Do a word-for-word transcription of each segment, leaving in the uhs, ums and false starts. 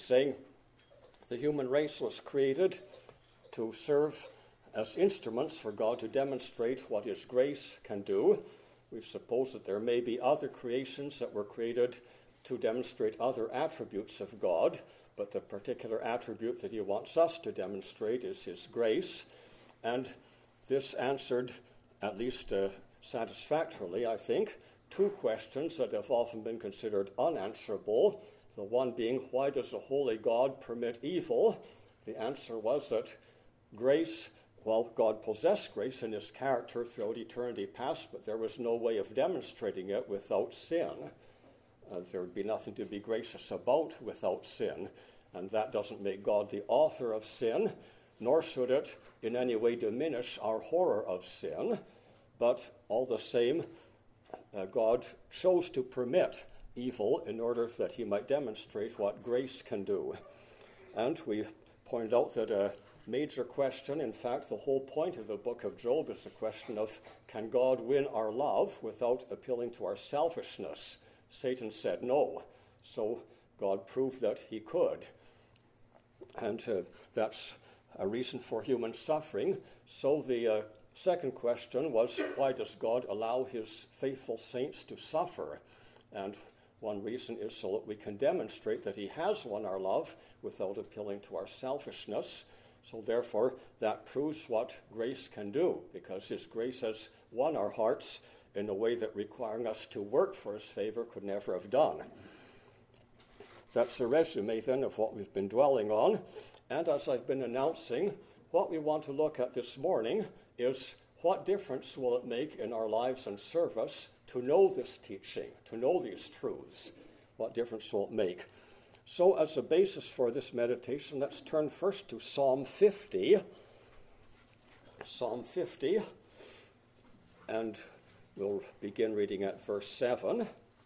saying the human race was created to serve as instruments for God to demonstrate what his grace can do. We've supposed that there may be other creations that were created to demonstrate other attributes of God, but the particular attribute that he wants us to demonstrate is his grace. And this answered, at least uh, satisfactorily, I think, two questions that have often been considered unanswerable. The one being, why does a holy God permit evil? The answer was that grace, well, God possessed grace in his character throughout eternity past, but there was no way of demonstrating it without sin. Uh, there would be nothing to be gracious about without sin, and that doesn't make God the author of sin, nor should it in any way diminish our horror of sin. But all the same, uh, God chose to permit evil in order that he might demonstrate what grace can do. And we pointed out that a major question, in fact, the whole point of the book of Job is the question of, can God win our love without appealing to our selfishness? Satan said no, so God proved that he could. And uh, that's a reason for human suffering. So the uh, second question was, why does God allow his faithful saints to suffer? And one reason is so that we can demonstrate that he has won our love without appealing to our selfishness. So therefore, that proves what grace can do, because his grace has won our hearts in a way that requiring us to work for his favor could never have done. That's a resume then of what we've been dwelling on. And as I've been announcing, what we want to look at this morning is, what difference will it make in our lives and service to know this teaching, to know these truths? What difference will it make? So as a basis for this meditation, let's turn first to Psalm fifty. Psalm fifty, and we'll begin reading at verse seven.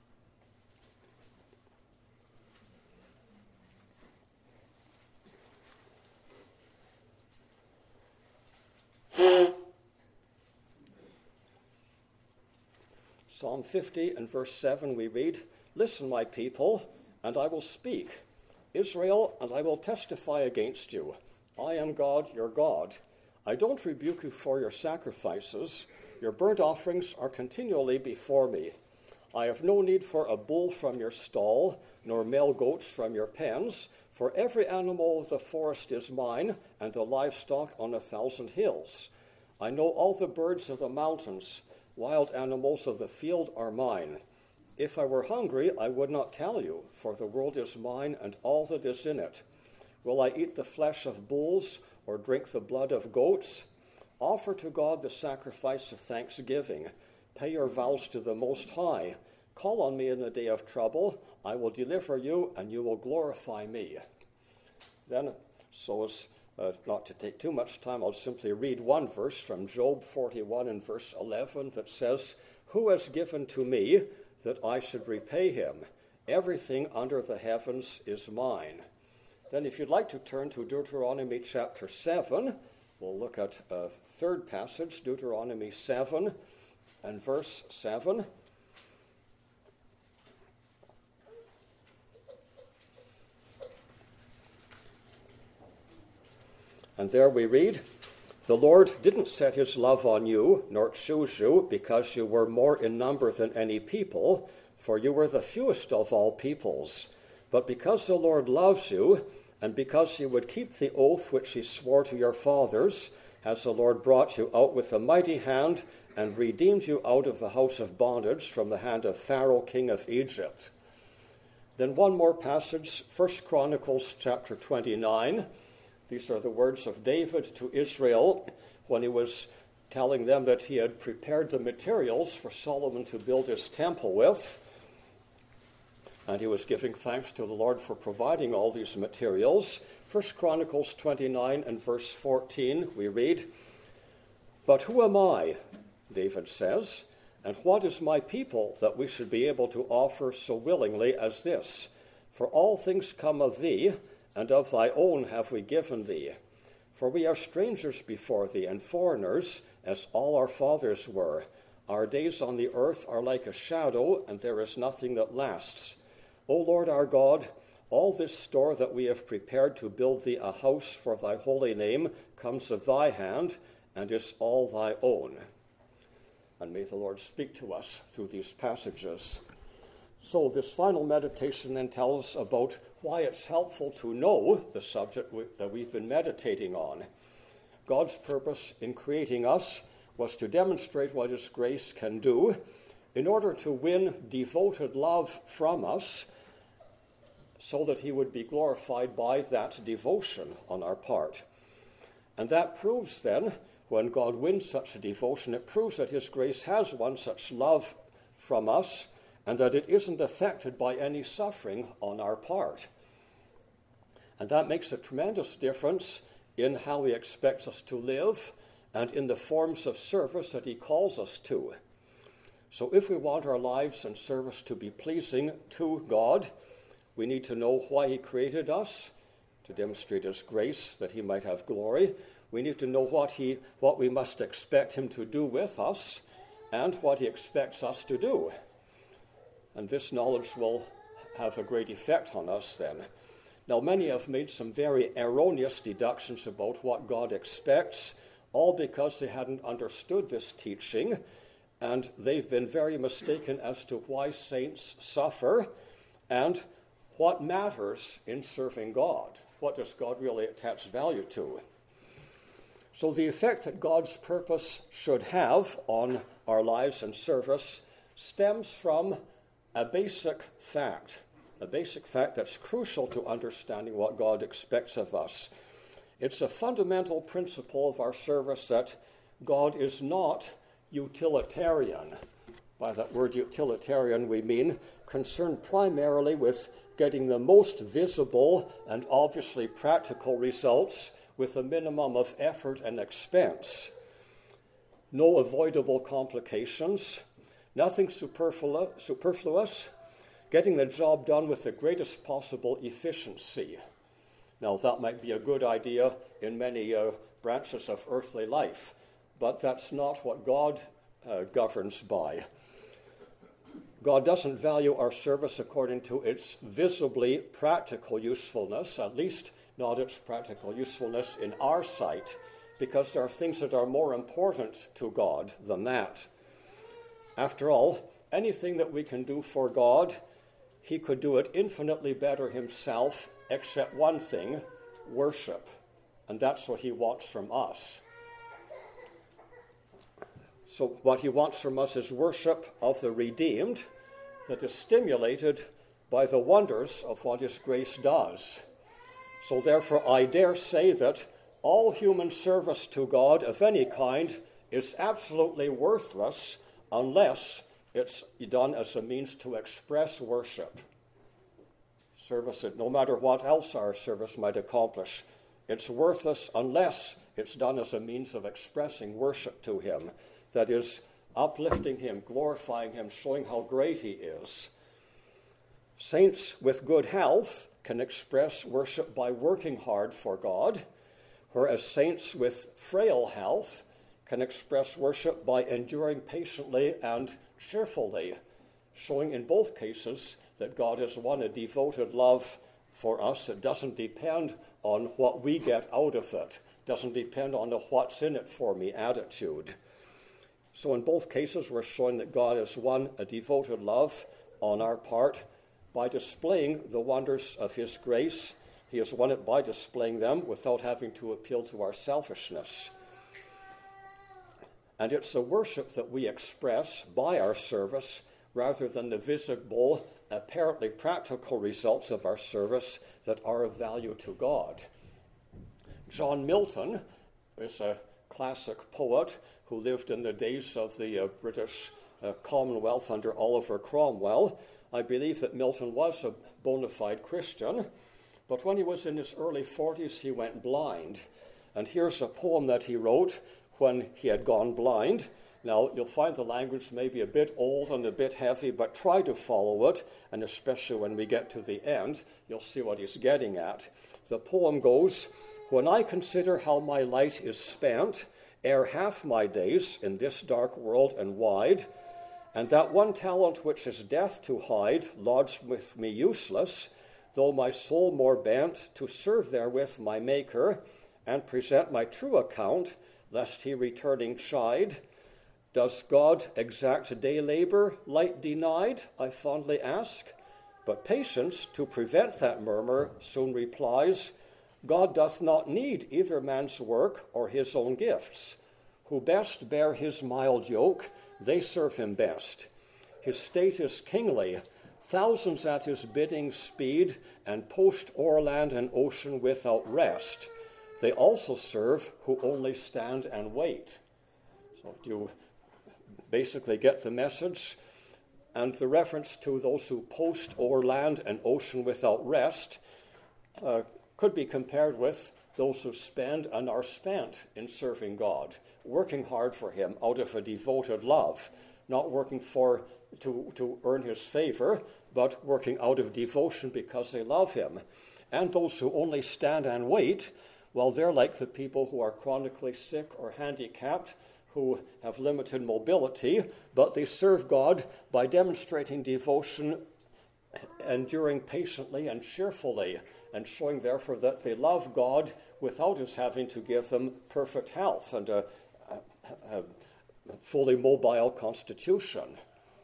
Psalm fifty and verse seven we read, "Listen, my people, and I will speak. Israel, and I will testify against you. I am God, your God. I don't rebuke you for your sacrifices. Your burnt offerings are continually before me. I have no need for a bull from your stall, nor male goats from your pens, for every animal of the forest is mine, and the livestock on a thousand hills. I know all the birds of the mountains. Wild animals of the field are mine. If I were hungry, I would not tell you, for the world is mine and all that is in it. Will I eat the flesh of bulls or drink the blood of goats? Offer to God the sacrifice of thanksgiving. Pay your vows to the Most High. Call on me in the day of trouble. I will deliver you, and you will glorify me." Then, so as uh, not to take too much time, I'll simply read one verse from Job forty-one and verse eleven that says, "Who has given to me that I should repay him? Everything under the heavens is mine." Then if you'd like to turn to Deuteronomy chapter seven, we'll look at a third passage, Deuteronomy seven and verse seven. And there we read, "The Lord didn't set his love on you, nor choose you, because you were more in number than any people, for you were the fewest of all peoples. But because the Lord loves you, and because he would keep the oath which he swore to your fathers, has the Lord brought you out with a mighty hand, and redeemed you out of the house of bondage from the hand of Pharaoh, king of Egypt." Then one more passage, First Chronicles chapter twenty-nine. These are the words of David to Israel when he was telling them that he had prepared the materials for Solomon to build his temple with. And he was giving thanks to the Lord for providing all these materials. First Chronicles twenty-nine and verse fourteen, we read, "But who am I," David says, "and what is my people that we should be able to offer so willingly as this? For all things come of thee, and of thy own have we given thee. For we are strangers before thee, and foreigners, as all our fathers were. Our days on the earth are like a shadow, and there is nothing that lasts. O Lord our God, All this store that we have prepared to build thee a house for thy holy name comes of thy hand, and is all thy own. And may the Lord speak to us through these passages. So this final meditation then tells us about why it's helpful to know the subject that we've been meditating on. God's purpose in creating us was to demonstrate what His grace can do in order to win devoted love from us so that He would be glorified by that devotion on our part. And that proves then, when God wins such a devotion, it proves that His grace has won such love from us and that it isn't affected by any suffering on our part. And that makes a tremendous difference in how He expects us to live and in the forms of service that He calls us to. So if we want our lives and service to be pleasing to God, we need to know why He created us, to demonstrate His grace, that He might have glory. We need to know what he, what we must expect Him to do with us and what He expects us to do. And this knowledge will have a great effect on us then. Now, many have made some very erroneous deductions about what God expects, all because they hadn't understood this teaching, and they've been very mistaken as to why saints suffer and what matters in serving God. What does God really attach value to? So the effect that God's purpose should have on our lives and service stems from a basic fact, a basic fact that's crucial to understanding what God expects of us. It's a fundamental principle of our service that God is not utilitarian. By that word utilitarian, we mean concerned primarily with getting the most visible and obviously practical results with a minimum of effort and expense. No avoidable complications, nothing superflu- superfluous, getting the job done with the greatest possible efficiency. Now, that might be a good idea in many uh, branches of earthly life, but that's not what God uh, governs by. God doesn't value our service according to its visibly practical usefulness, at least not its practical usefulness in our sight, because there are things that are more important to God than that. After all, anything that we can do for God, He could do it infinitely better Himself, except one thing, worship. And that's what He wants from us. So what He wants from us is worship of the redeemed that is stimulated by the wonders of what His grace does. So therefore, I dare say that all human service to God of any kind is absolutely worthless unless it's done as a means to express worship. Service, no matter what else our service might accomplish, it's worthless unless it's done as a means of expressing worship to Him. That is, uplifting Him, glorifying Him, showing how great He is. Saints with good health can express worship by working hard for God, whereas saints with frail health can express worship by enduring patiently and cheerfully, showing in both cases that God has won a devoted love for us that doesn't depend on what we get out of it, doesn't depend on the what's in it for me attitude. So in both cases, we're showing that God has won a devoted love on our part by displaying the wonders of His grace. He has won it by displaying them without having to appeal to our selfishness. And it's the worship that we express by our service rather than the visible, apparently practical results of our service that are of value to God. John Milton is a classic poet who lived in the days of the uh, British uh, Commonwealth under Oliver Cromwell. I believe that Milton was a bona fide Christian, but when he was in his early forties, he went blind. And here's a poem that he wrote when he had gone blind. Now, you'll find the language maybe a bit old and a bit heavy, but try to follow it, and especially when we get to the end, you'll see what he's getting at. The poem goes, "When I consider how my light is spent, ere half my days in this dark world and wide, and that one talent which is death to hide lodged with me useless, though my soul more bent to serve therewith my Maker, and present my true account, lest he returning chide. Does God exact day labor, light denied? I fondly ask. But patience, to prevent that murmur, soon replies, God doth not need either man's work or his own gifts. Who best bear his mild yoke, they serve him best. His state is kingly, thousands at his bidding speed, and post o'er land and ocean without rest. They also serve who only stand and wait. So do you basically get the message? And the reference to those who post o'er land and ocean without rest uh, could be compared with those who spend and are spent in serving God, working hard for him out of a devoted love, not working for to, to earn his favor, but working out of devotion because they love him. And those who only stand and wait, well, they're like the people who are chronically sick or handicapped, who have limited mobility, but they serve God by demonstrating devotion, enduring patiently and cheerfully, and showing therefore that they love God without his having to give them perfect health and a, a, a fully mobile constitution.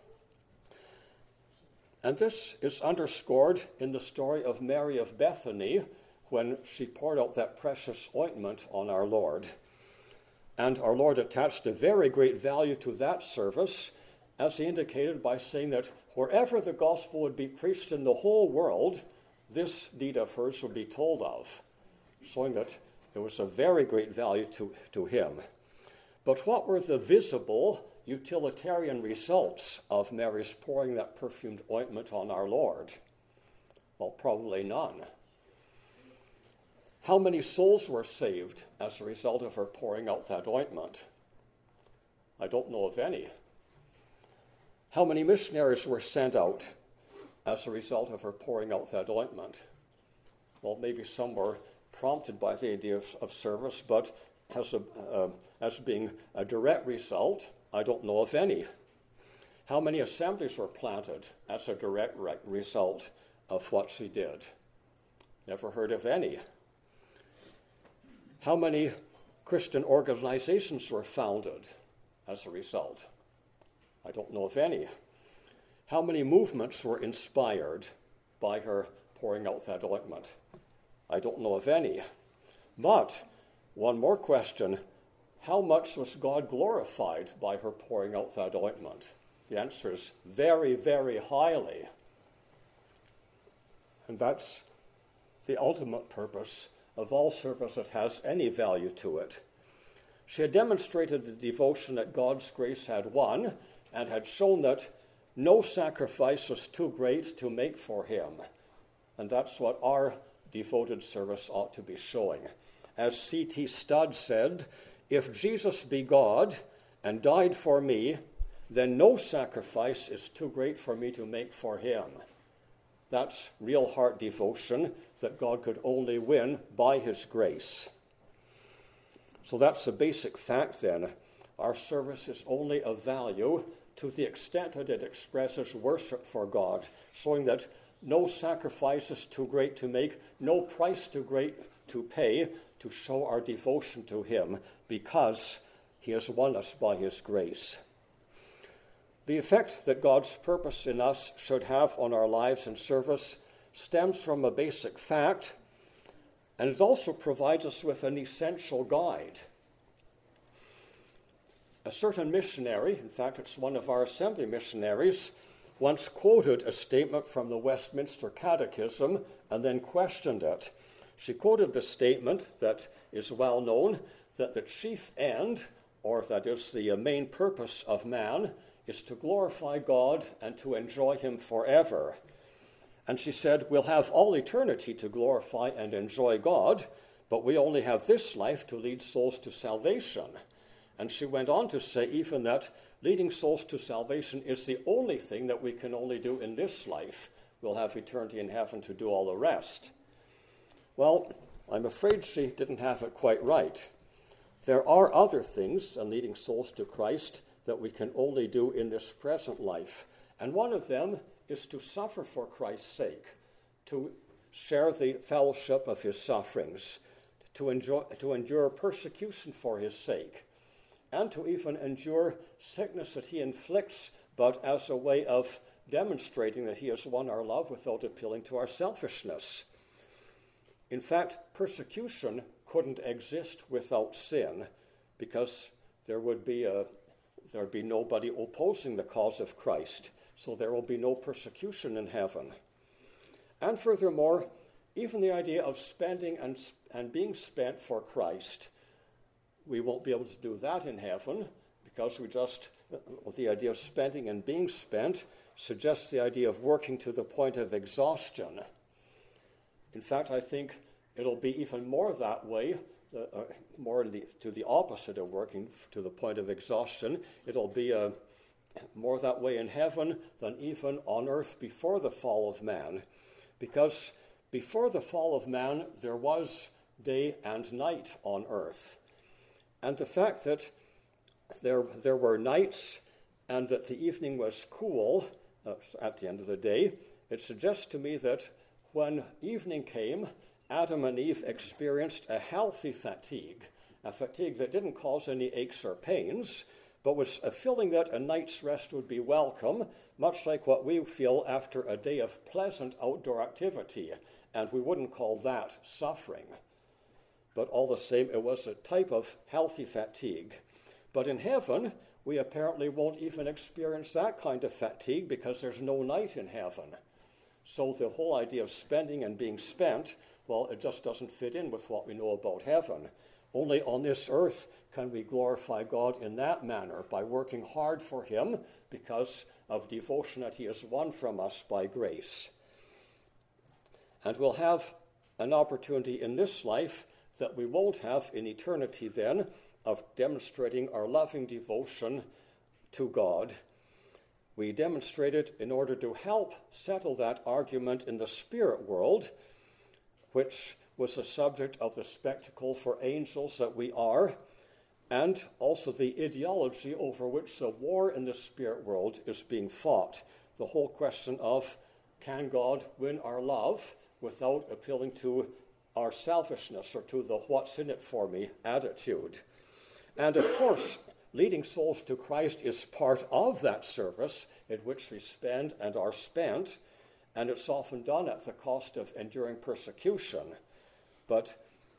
And this is underscored in the story of Mary of Bethany when she poured out that precious ointment on our Lord. And our Lord attached a very great value to that service, as he indicated by saying that wherever the gospel would be preached in the whole world, this deed of hers would be told of, showing that it was a very great value to, to him. But what were the visible, utilitarian results of Mary's pouring that perfumed ointment on our Lord? Well, probably none. How many souls were saved as a result of her pouring out that ointment? I don't know of any. How many missionaries were sent out as a result of her pouring out that ointment? Well, maybe some were prompted by the idea of, of service, but as, a, uh, as being a direct result, I don't know of any. How many assemblies were planted as a direct re- result of what she did? Never heard of any. How many Christian organizations were founded as a result? I don't know of any. How many movements were inspired by her pouring out that ointment? I don't know of any. But, one more question, how much was God glorified by her pouring out that ointment? The answer is very, very highly. And that's the ultimate purpose of all service that has any value to it. She had demonstrated the devotion that God's grace had won, and had shown that no sacrifice was too great to make for him. And that's what our devoted service ought to be showing. As C T Studd said, if Jesus be God and died for me, then no sacrifice is too great for me to make for him. That's real heart devotion that God could only win by his grace. So that's the basic fact then. Our service is only of value to the extent that it expresses worship for God, showing that no sacrifice is too great to make, no price too great to pay to show our devotion to him, because he has won us by his grace. The effect that God's purpose in us should have on our lives and service stems from a basic fact, and it also provides us with an essential guide. A certain missionary, in fact it's one of our assembly missionaries, once quoted a statement from the Westminster Catechism and then questioned it. She quoted the statement that is well known, that the chief end, or that is the main purpose of man, is to glorify God and to enjoy him forever. And she said, we'll have all eternity to glorify and enjoy God, but we only have this life to lead souls to salvation. And she went on to say even that leading souls to salvation is the only thing that we can only do in this life. We'll have eternity in heaven to do all the rest. Well, I'm afraid she didn't have it quite right. There are other things in leading souls to Christ that we can only do in this present life. And one of them is to suffer for Christ's sake, to share the fellowship of his sufferings, to, enjoy, to endure persecution for his sake, and to even endure sickness that he inflicts, but as a way of demonstrating that he has won our love without appealing to our selfishness. In fact, persecution couldn't exist without sin, because there would be a there would be nobody opposing the cause of Christ, so there will be no persecution in heaven. And furthermore, even the idea of spending and, and being spent for Christ, we won't be able to do that in heaven, because we just, well, the idea of spending and being spent suggests the idea of working to the point of exhaustion. In fact, I think it'll be even more that way, uh, uh, more the, to the opposite of working to the point of exhaustion. It'll be uh, more that way in heaven than even on earth before the fall of man. Because before the fall of man, there was day and night on earth. And the fact that there, there were nights and that the evening was cool uh, at the end of the day, it suggests to me that when evening came, Adam and Eve experienced a healthy fatigue, a fatigue that didn't cause any aches or pains, but was a feeling that a night's rest would be welcome, much like what we feel after a day of pleasant outdoor activity, and we wouldn't call that suffering. But all the same, it was a type of healthy fatigue. But in heaven, we apparently won't even experience that kind of fatigue because there's no night in heaven. So the whole idea of spending and being spent, well, it just doesn't fit in with what we know about heaven. Only on this earth can we glorify God in that manner, by working hard for him because of devotion that he has won from us by grace. And we'll have an opportunity in this life that we won't have in eternity then, of demonstrating our loving devotion to God. We demonstrate it in order to help settle that argument in the spirit world, which was the subject of the spectacle for angels that we are, and also the ideology over which the war in the spirit world is being fought. The whole question of, can God win our love without appealing to our selfishness or to the what's in it for me attitude? And of course, leading souls to Christ is part of that service in which we spend and are spent, and it's often done at the cost of enduring persecution. But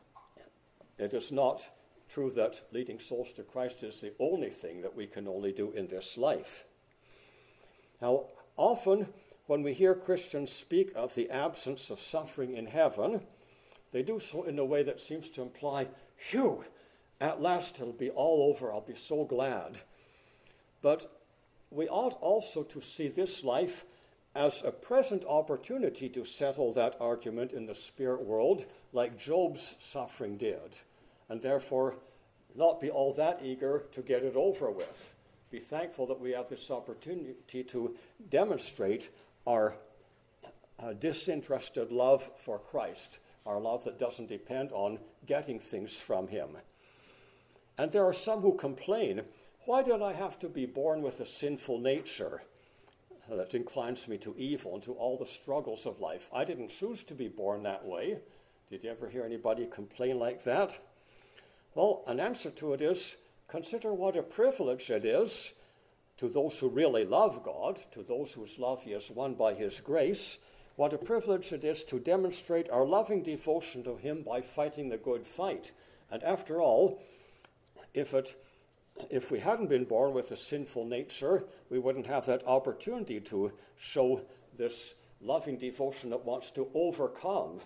it is not true that leading souls to Christ is the only thing that we can only do in this life. Now, often when we hear Christians speak of the absence of suffering in heaven, they do so in a way that seems to imply, phew, at last it'll be all over, I'll be so glad. But we ought also to see this life as a present opportunity to settle that argument in the spirit world, like Job's suffering did, and therefore not be all that eager to get it over with. Be thankful that we have this opportunity to demonstrate our uh, disinterested love for Christ, our love that doesn't depend on getting things from him. And there are some who complain, why did I have to be born with a sinful nature that inclines me to evil and to all the struggles of life? I didn't choose to be born that way. Did you ever hear anybody complain like that? Well, an answer to it is, consider what a privilege it is to those who really love God, to those whose love he has won by his grace, what a privilege it is to demonstrate our loving devotion to him by fighting the good fight. And after all, if it If we hadn't been born with a sinful nature, we wouldn't have that opportunity to show this loving devotion that wants to overcome.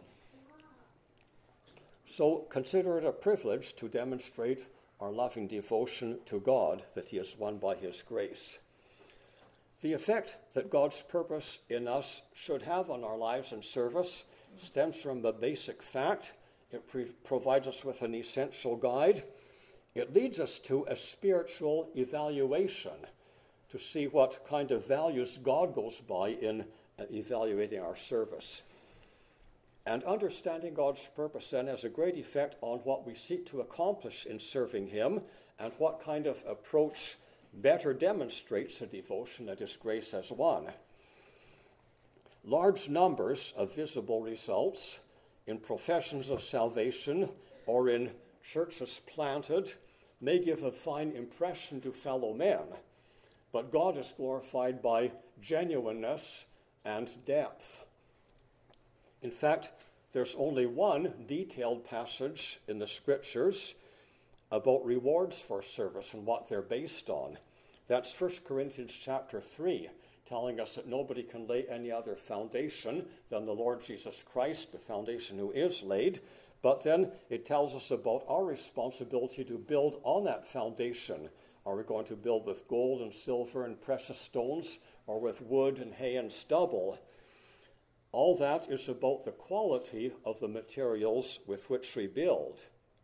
So consider it a privilege to demonstrate our loving devotion to God that he has won by his grace. The effect that God's purpose in us should have on our lives and service stems from the basic fact. It pre- provides us with an essential guide. It leads us to a spiritual evaluation to see what kind of values God goes by in evaluating our service. And understanding God's purpose then has a great effect on what we seek to accomplish in serving him and what kind of approach better demonstrates the devotion that his grace has won. large numbers of visible results in professions of salvation or in churches planted may give a fine impression to fellow men, but God is glorified by genuineness and depth. In fact, there's only one detailed passage in the Scriptures about rewards for service and what they're based on. That's First Corinthians chapter three, telling us that nobody can lay any other foundation than the Lord Jesus Christ, the foundation who is laid. But then it tells us about our responsibility to build on that foundation. Are we going to build with gold and silver and precious stones, or with wood and hay and stubble? All that is about the quality of the materials with which we build.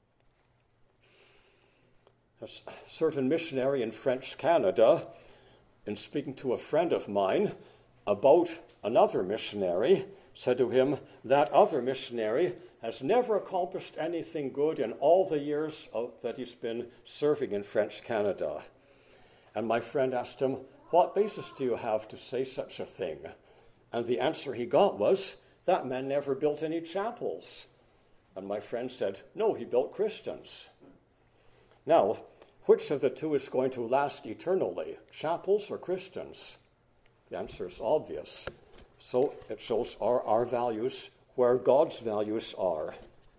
A certain missionary in French Canada, in speaking to a friend of mine about another missionary, said to him, that other missionary has never accomplished anything good in all the years of, that he's been serving in French Canada. And my friend asked him, what basis do you have to say such a thing? And the answer he got was, that man never built any chapels. And my friend said, no, he built Christians. Now, which of the two is going to last eternally, chapels or Christians? The answer is obvious. So it shows our, our values where God's values are.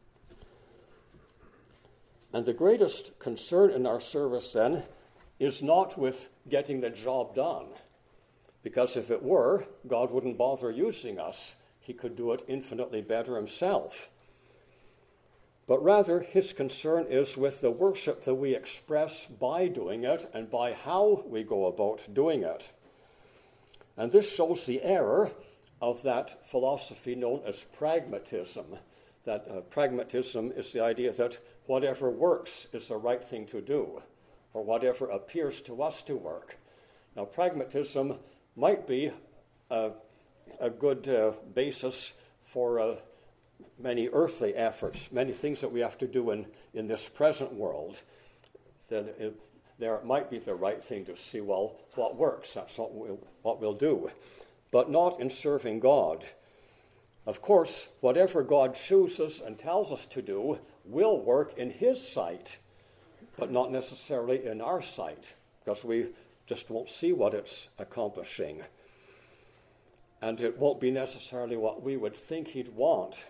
And the greatest concern in our service then is not with getting the job done. Because if it were, God wouldn't bother using us. He could do it infinitely better himself. But rather, his concern is with the worship that we express by doing it and by how we go about doing it. And this shows the error of that philosophy known as pragmatism. That uh, pragmatism is the idea that whatever works is the right thing to do, or whatever appears to us to work. Now, pragmatism might be a, a good uh, basis for uh, many earthly efforts, many things that we have to do in, in this present world. Then it, there it might be the right thing to see, well, what works, that's what we'll, what we'll do. But not in serving God. Of course, whatever God chooses and tells us to do will work in his sight, but not necessarily in our sight, because we just won't see what it's accomplishing. And it won't be necessarily what we would think he'd want.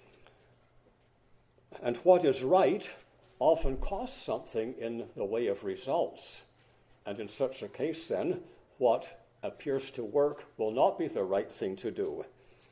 And what is right often costs something in the way of results. And in such a case, then, what appears to work will not be the right thing to do.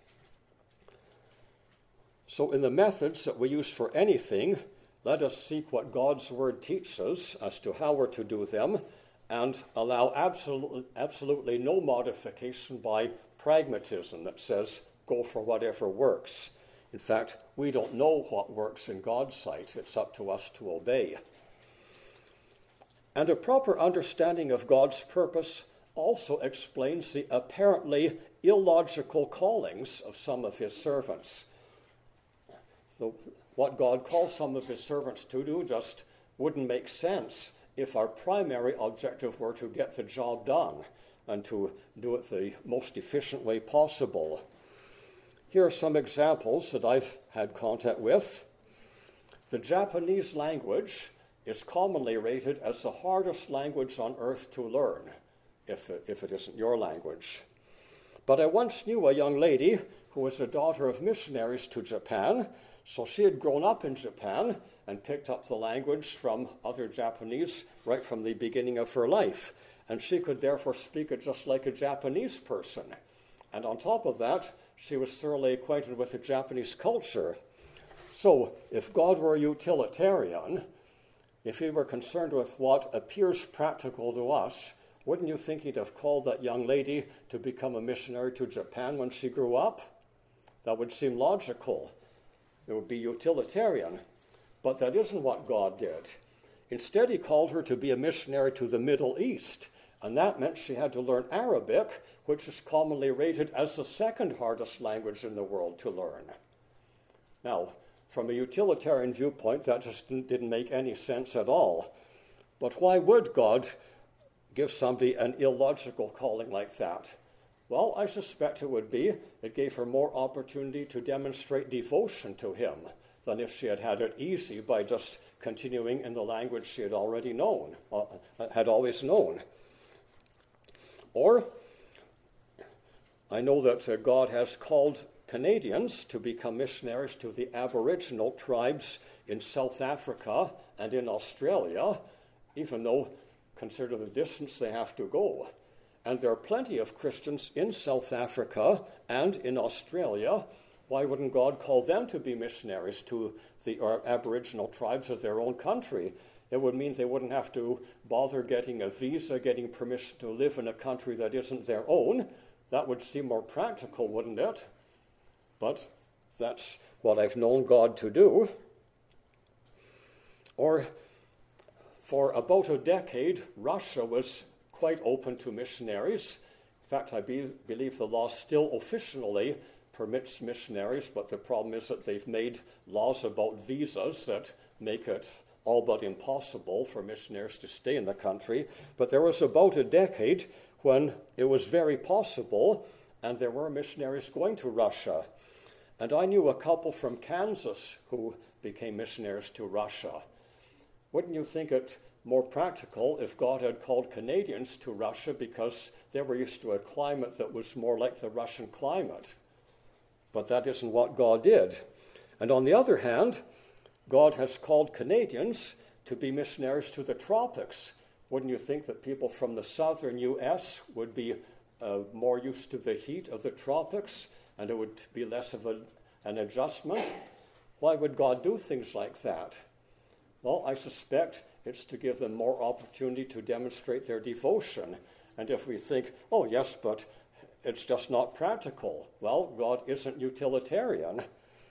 So in the methods that we use for anything, let us seek what God's word teaches as to how we're to do them, and allow absolutely, absolutely no modification by pragmatism that says, go for whatever works. In fact, we don't know what works in God's sight. It's up to us to obey. And a proper understanding of God's purpose also explains the apparently illogical callings of some of his servants. The, what God calls some of his servants to do just wouldn't make sense if our primary objective were to get the job done and to do it the most efficient way possible. Here are some examples that I've had contact with. The Japanese language is commonly rated as the hardest language on earth to learn, if it, if it isn't your language. But I once knew a young lady who was the daughter of missionaries to Japan, so she had grown up in Japan and picked up the language from other Japanese right from the beginning of her life. And she could therefore speak it just like a Japanese person. And on top of that, she was thoroughly acquainted with the Japanese culture. So, if God were a utilitarian, if he were concerned with what appears practical to us, wouldn't you think he'd have called that young lady to become a missionary to Japan when she grew up? That would seem logical. It would be utilitarian. But that isn't what God did. Instead, he called her to be a missionary to the Middle East, and that meant she had to learn Arabic, which is commonly rated as the second hardest language in the world to learn. Now, from a utilitarian viewpoint, that just didn't make any sense at all. But why would God give somebody an illogical calling like that? Well, I suspect it would be it gave her more opportunity to demonstrate devotion to him than if she had had it easy by just continuing in the language she had already known, uh, had always known. Or, I know that uh, God has called Canadians to become missionaries to the Aboriginal tribes in South Africa and in Australia, even though consider the distance they have to go. And there are plenty of Christians in South Africa and in Australia. Why wouldn't God call them to be missionaries to the Aboriginal tribes of their own country? It would mean they wouldn't have to bother getting a visa, getting permission to live in a country that isn't their own. That would seem more practical, wouldn't it? But that's what I've known God to do. Or for about a decade, Russia was quite open to missionaries. In fact, I be, believe the law still officially permits missionaries, but the problem is that they've made laws about visas that make it all but impossible for missionaries to stay in the country. But there was about a decade when it was very possible, and there were missionaries going to Russia. And I knew a couple from Kansas who became missionaries to Russia. Wouldn't you think it more practical if God had called Canadians to Russia because they were used to a climate that was more like the Russian climate? But that isn't what God did. And on the other hand, God has called Canadians to be missionaries to the tropics. Wouldn't you think that people from the southern U S would be uh, more used to the heat of the tropics, and it would be less of a, an adjustment? Why would God do things like that? Well, I suspect it's to give them more opportunity to demonstrate their devotion. And if we think, oh yes, but it's just not practical. Well, God isn't utilitarian.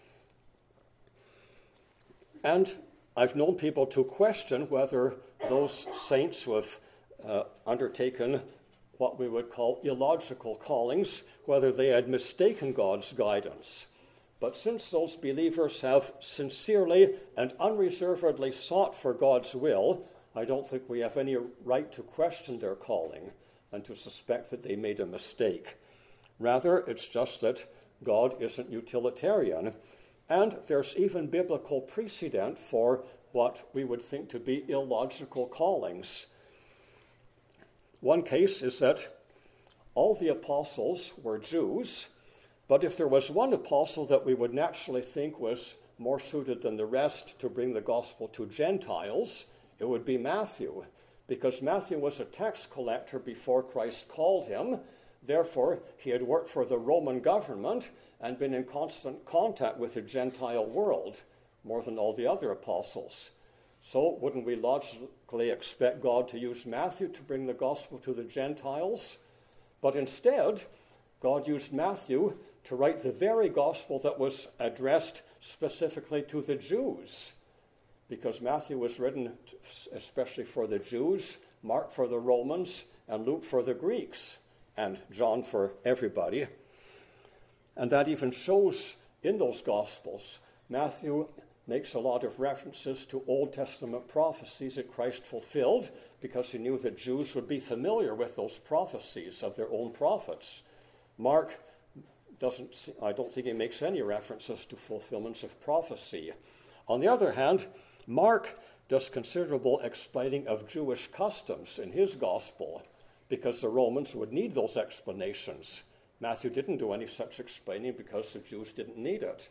And I've known people to question whether those saints who have uh, undertaken what we would call illogical callings, whether they had mistaken God's guidance. But since those believers have sincerely and unreservedly sought for God's will, I don't think we have any right to question their calling and to suspect that they made a mistake. Rather, it's just that God isn't utilitarian. And there's even biblical precedent for what we would think to be illogical callings. One case is that all the apostles were Jews, but if there was one apostle that we would naturally think was more suited than the rest to bring the gospel to Gentiles, it would be Matthew, because Matthew was a tax collector before Christ called him. Therefore, he had worked for the Roman government and been in constant contact with the Gentile world, more than all the other apostles. So wouldn't we logically expect God to use Matthew to bring the gospel to the Gentiles? But instead, God used Matthew to write the very gospel that was addressed specifically to the Jews, because Matthew was written especially for the Jews, Mark for the Romans, and Luke for the Greeks, and John for everybody. And that even shows in those Gospels. Matthew makes a lot of references to Old Testament prophecies that Christ fulfilled because he knew that Jews would be familiar with those prophecies of their own prophets. Mark doesn't, I don't think he makes any references to fulfillments of prophecy. On the other hand, Mark does considerable explaining of Jewish customs in his Gospel because the Romans would need those explanations. Matthew didn't do any such explaining because the Jews didn't need it.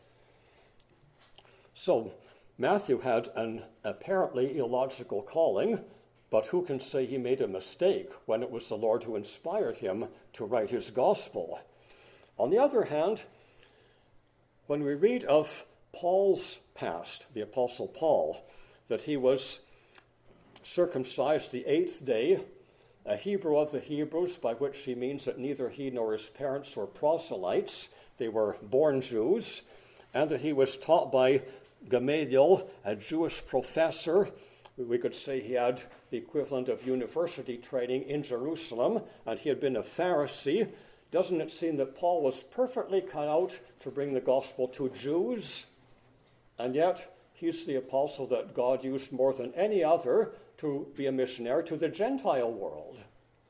So Matthew had an apparently illogical calling, but who can say he made a mistake when it was the Lord who inspired him to write his gospel? On the other hand, when we read of Paul's past, the Apostle Paul, that he was circumcised the eighth day, a Hebrew of the Hebrews, by which he means that neither he nor his parents were proselytes, they were born Jews, and that he was taught by Gamaliel, a Jewish professor. We could say he had the equivalent of university training in Jerusalem, and he had been a Pharisee. Doesn't it seem that Paul was perfectly cut out to bring the gospel to Jews? And yet, he's the apostle that God used more than any other to be a missionary to the Gentile world.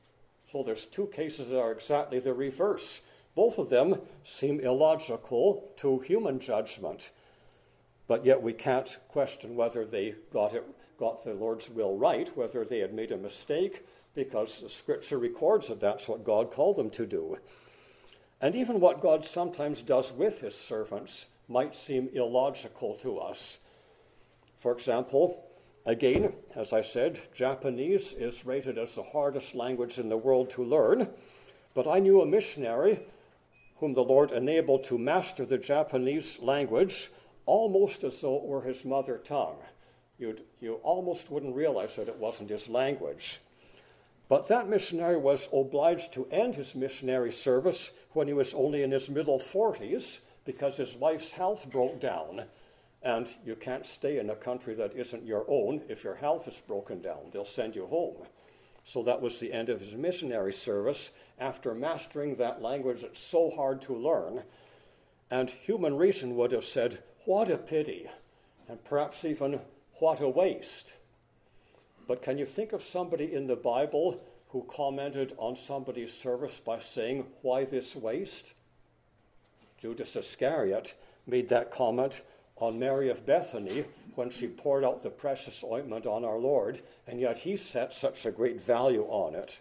So there's two cases that are exactly the reverse. Both of them seem illogical to human judgment, but yet we can't question whether they got it, got the Lord's will right, whether they had made a mistake, because the Scripture records that that's what God called them to do. And even what God sometimes does with his servants might seem illogical to us. For example, again, as I said, Japanese is rated as the hardest language in the world to learn, but I knew a missionary whom the Lord enabled to master the Japanese language almost as though it were his mother tongue. You'd, you almost wouldn't realize that it wasn't his language. But that missionary was obliged to end his missionary service when he was only in his middle forties because his wife's health broke down. And you can't stay in a country that isn't your own if your health is broken down. They'll send you home. So that was the end of his missionary service after mastering that language that's so hard to learn. And human reason would have said, what a pity, and perhaps even, what a waste. But can you think of somebody in the Bible who commented on somebody's service by saying, why this waste? Judas Iscariot made that comment on Mary of Bethany when she poured out the precious ointment on our Lord, and yet he set such a great value on it.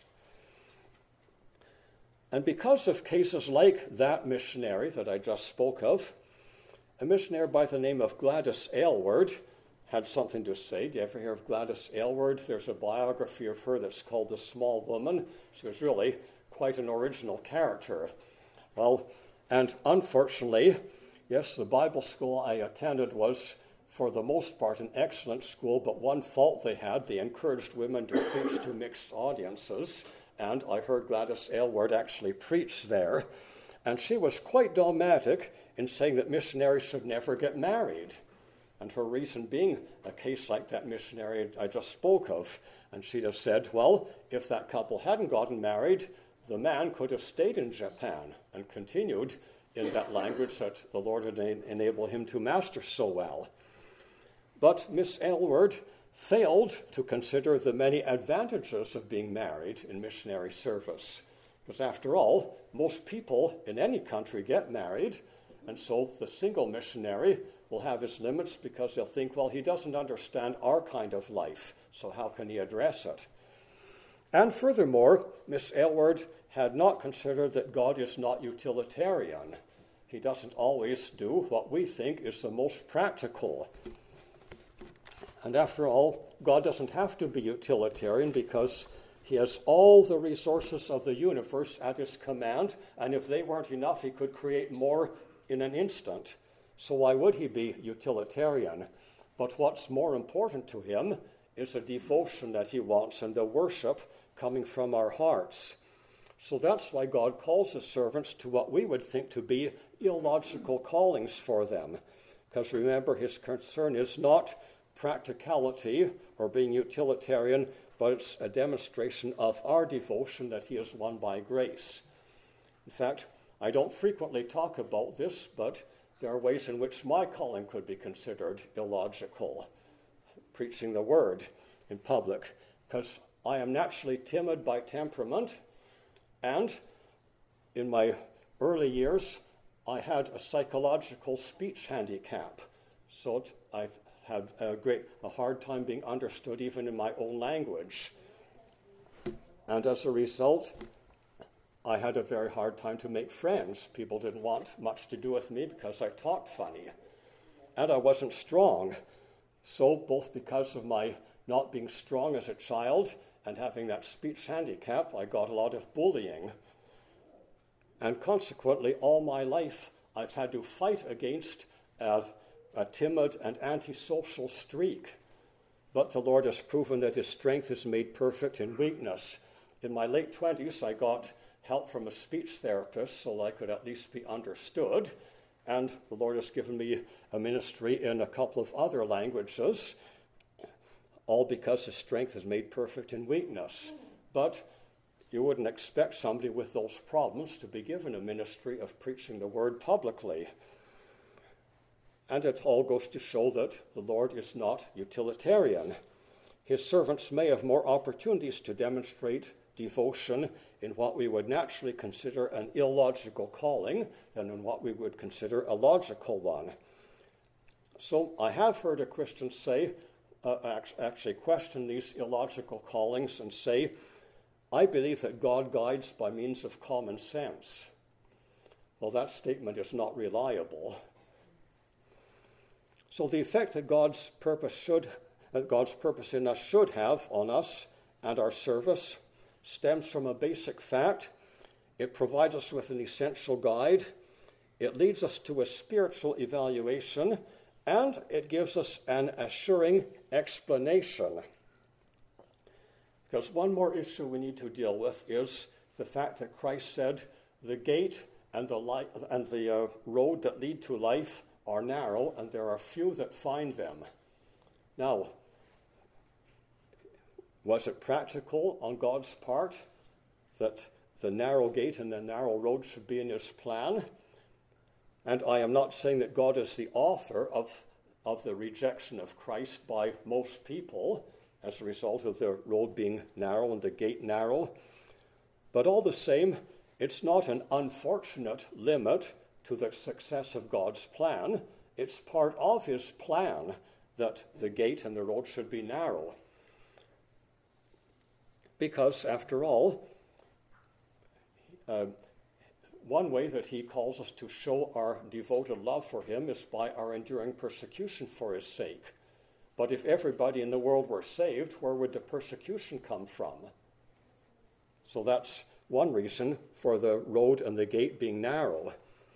And because of cases like that missionary that I just spoke of, a missionary by the name of Gladys Aylward had something to say. Do you ever hear of Gladys Aylward? There's a biography of her that's called The Small Woman. She was really quite an original character. Well, and unfortunately, yes, the Bible school I attended was, for the most part, an excellent school, but one fault they had, they encouraged women to preach to mixed audiences, and I heard Gladys Aylward actually preach there. And she was quite dogmatic in saying that missionaries should never get married. And her reason being a case like that missionary I just spoke of. And she'd have said, well, if that couple hadn't gotten married, the man could have stayed in Japan and continued in that language that the Lord had enabled him to master so well. But Miss Aylward failed to consider the many advantages of being married in missionary service. Because after all, most people in any country get married, and so the single missionary will have his limits because they'll think, well, he doesn't understand our kind of life, so how can he address it? And furthermore, Miss Aylward had not considered that God is not utilitarian. He doesn't always do what we think is the most practical. And after all, God doesn't have to be utilitarian because he has all the resources of the universe at his command, and if they weren't enough, he could create more in an instant. So why would he be utilitarian? But what's more important to him is the devotion that he wants and the worship coming from our hearts. So that's why God calls his servants to what we would think to be illogical callings for them. Because remember, his concern is not practicality or being utilitarian, but it's a demonstration of our devotion that he is won by grace. In fact, I don't frequently talk about this, but there are ways in which my calling could be considered illogical, preaching the word in public, because I am naturally timid by temperament, and in my early years, I had a psychological speech handicap, so I've had a great, a hard time being understood even in my own language. And as a result, I had a very hard time to make friends. People didn't want much to do with me because I talked funny. And I wasn't strong. So both because of my not being strong as a child and having that speech handicap, I got a lot of bullying. And consequently, all my life, I've had to fight against uh, a timid and antisocial streak. But the Lord has proven that his strength is made perfect in weakness. In my late twenties, I got help from a speech therapist so I could at least be understood. And the Lord has given me a ministry in a couple of other languages, all because his strength is made perfect in weakness. But you wouldn't expect somebody with those problems to be given a ministry of preaching the word publicly. And it all goes to show that the Lord is not utilitarian. His servants may have more opportunities to demonstrate devotion in what we would naturally consider an illogical calling than in what we would consider a logical one. So I have heard a Christian say, uh, actually question these illogical callings and say, I believe that God guides by means of common sense. Well, that statement is not reliable. So the effect that God's purpose should, that God's purpose in us should have on us and our service stems from a basic fact. It provides us with an essential guide. It leads us to a spiritual evaluation, and it gives us an assuring explanation. Because one more issue we need to deal with is the fact that Christ said, the gate and the, li- and the uh, road that lead to life are narrow, and there are few that find them. Now, was it practical on God's part that the narrow gate and the narrow road should be in his plan? And I am not saying that God is the author of, of the rejection of Christ by most people as a result of the road being narrow and the gate narrow. But all the same, it's not an unfortunate limit to the success of God's plan. It's part of his plan that the gate and the road should be narrow. Because, after all, uh, one way that he calls us to show our devoted love for him is by our enduring persecution for his sake. But if everybody in the world were saved, where would the persecution come from? So that's one reason for the road and the gate being narrow.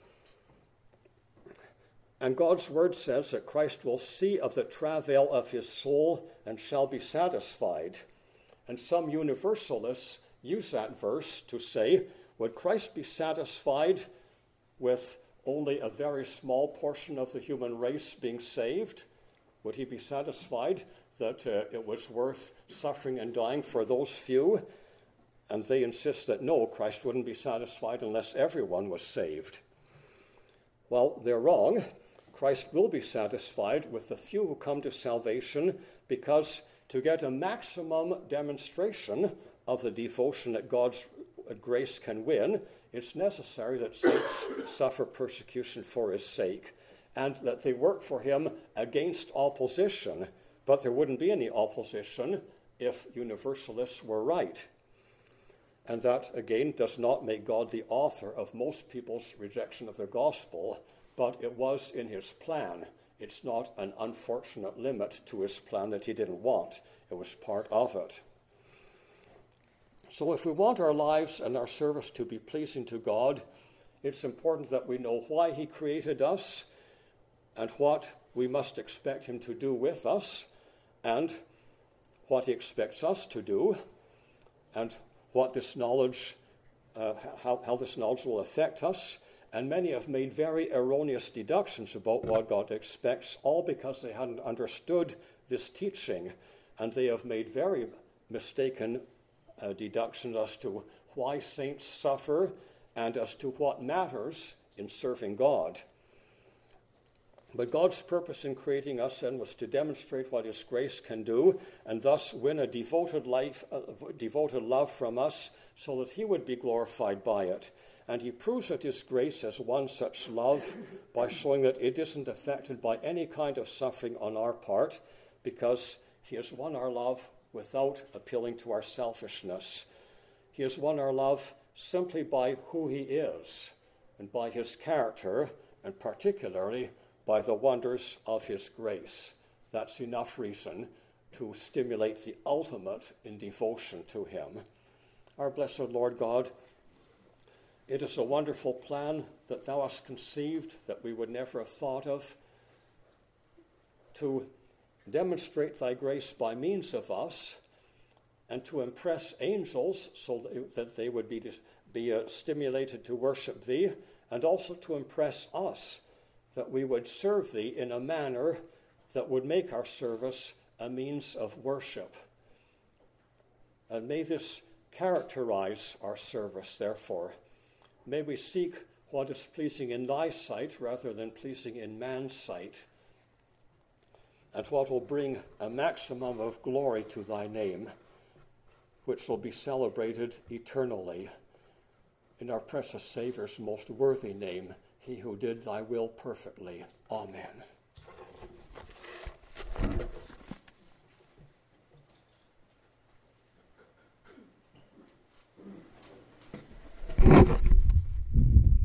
And God's word says that Christ will see of the travail of his soul and shall be satisfied. And some universalists use that verse to say, would Christ be satisfied with only a very small portion of the human race being saved? Would he be satisfied that uh, it was worth suffering and dying for those few? And they insist that no, Christ wouldn't be satisfied unless everyone was saved. Well, they're wrong. Christ will be satisfied with the few who come to salvation, because to get a maximum demonstration of the devotion that God's grace can win, it's necessary that saints suffer persecution for his sake, and that they work for him against opposition. But there wouldn't be any opposition if universalists were right. And that, again, does not make God the author of most people's rejection of the gospel, but it was in his plan. It's not an unfortunate limit to his plan that he didn't want. It was part of it. So if we want our lives and our service to be pleasing to God, it's important that we know why he created us and what we must expect him to do with us, and what he expects us to do, and what this knowledge, uh, how, how this knowledge will affect us. And many have made very erroneous deductions about what God expects, all because they hadn't understood this teaching. And they have made very mistaken uh, deductions as to why saints suffer and as to what matters in serving God. But God's purpose in creating us then was to demonstrate what his grace can do, and thus win a devoted life, uh, devoted love from us, so that he would be glorified by it. And he proves that his grace has won such love by showing that it isn't affected by any kind of suffering on our part, because he has won our love without appealing to our selfishness. He has won our love simply by who he is, and by his character, and particularly by the wonders of his grace. That's enough reason to stimulate the ultimate in devotion to him. Our blessed Lord God, it is a wonderful plan that thou hast conceived that we would never have thought of, to demonstrate thy grace by means of us, and to impress angels so that they would be, be uh, stimulated to worship thee, and also to impress us that we would serve thee in a manner that would make our service a means of worship. And may this characterize our service, therefore. May we seek what is pleasing in thy sight rather than pleasing in man's sight, and what will bring a maximum of glory to thy name. which will be celebrated eternally. In our precious Saviour's most worthy name, he who did thy will perfectly. Amen.